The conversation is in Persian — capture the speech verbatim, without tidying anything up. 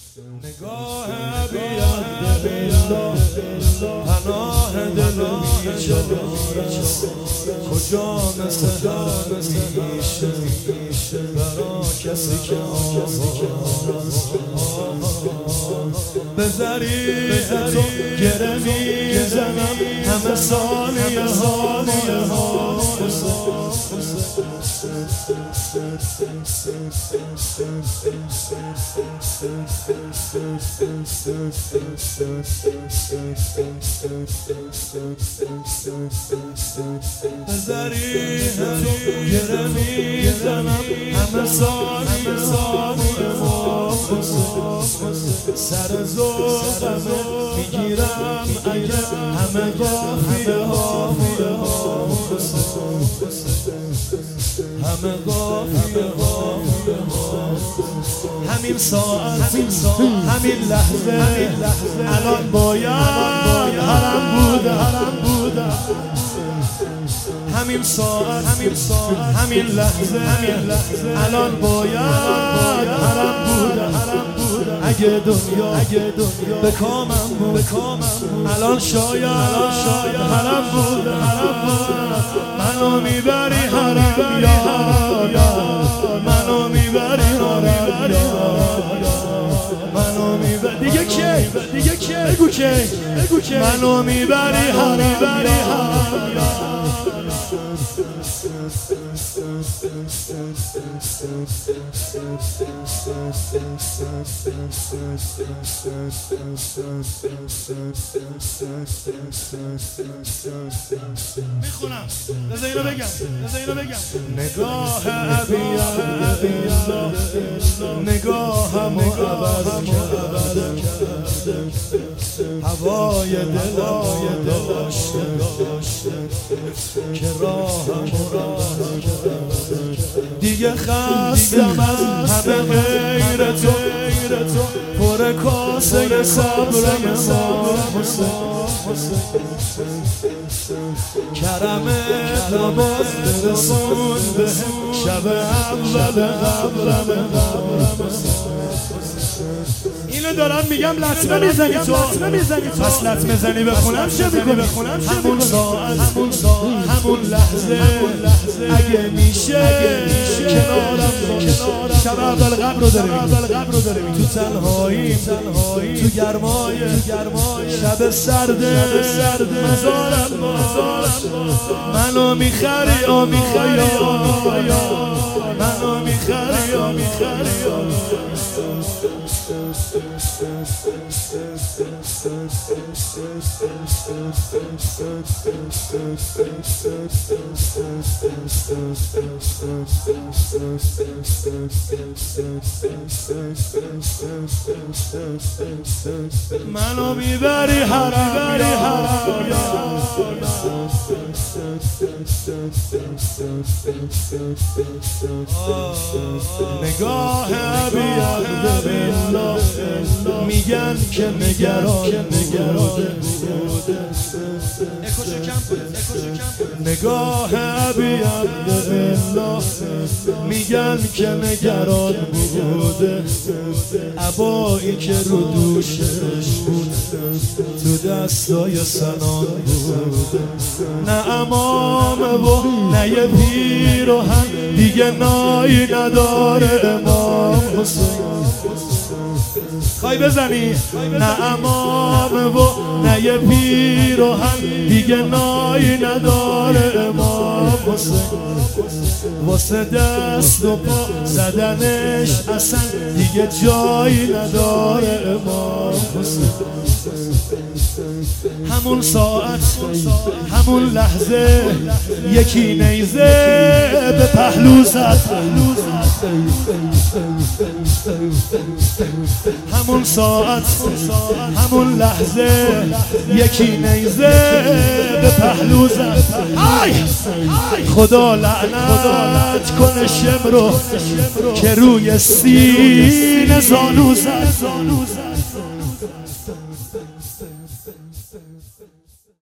نگاه بیاد بیاد پناه دل بیچاره کجا مثل هر میشه برا کسی که به ذریع تو گره میزنم همه ثانیه ثانیه ها به ذریع تو گره میزنم همه ثانیه ثانیه ها سر ذوقمه میگیرم اگر همه قافیه ها همه قافیه ها همین ساعت همین لحظه الان باید حرم بوده همین ساعت همین لحظه الان باید حرم بوده اگه دنیا به کامم بود الان شاید حرم بوده منو میبری حرم یا منو میبری حرم منو میبری دیگه کی دیگه کی بگو کی منو میبری حرم یا میخونم بذار اینو بگم بذار اینو بگم نگاه ابیض نگاهمو عوض کرد هوای دلم داشته که راهم راه دیگه خستم از همه غیر تو پر کاسه صبرم کرمت نماز برسون به شب اول قبرم اینو دارم میگم لطمه میزنی تو پس لطمه زنی بخونم چه میکنی همون ساعت همون لحظه اگه میشه کنارم باش شب اول قبر رو داریم تو تنهایی تو گرمای شب سرده مزارم منو میخری آ میخری منو میخری آ میخری منو میبری حرم نگاه بیاد میگن که نگران نگاه بیاد میگن که نگران بوده عبایی که رو دوشش بود تو دستای سنان بود نه امام و نه یه پیراهن دیگه نایی نداره امام حسین خواهی بزنی نه امام و نه یه پیراهن دیگه نایی نداره امام حسین واسه دست و پا زدنش اصلا دیگه جایی نداره امام حسین همون ساعت همون لحظه یکی نیزه به پهلو زد همون ساعت همون لحظه یکی نیزه به پهلو زد خدا لعنت کنه شمرو که روی سینه زانو زد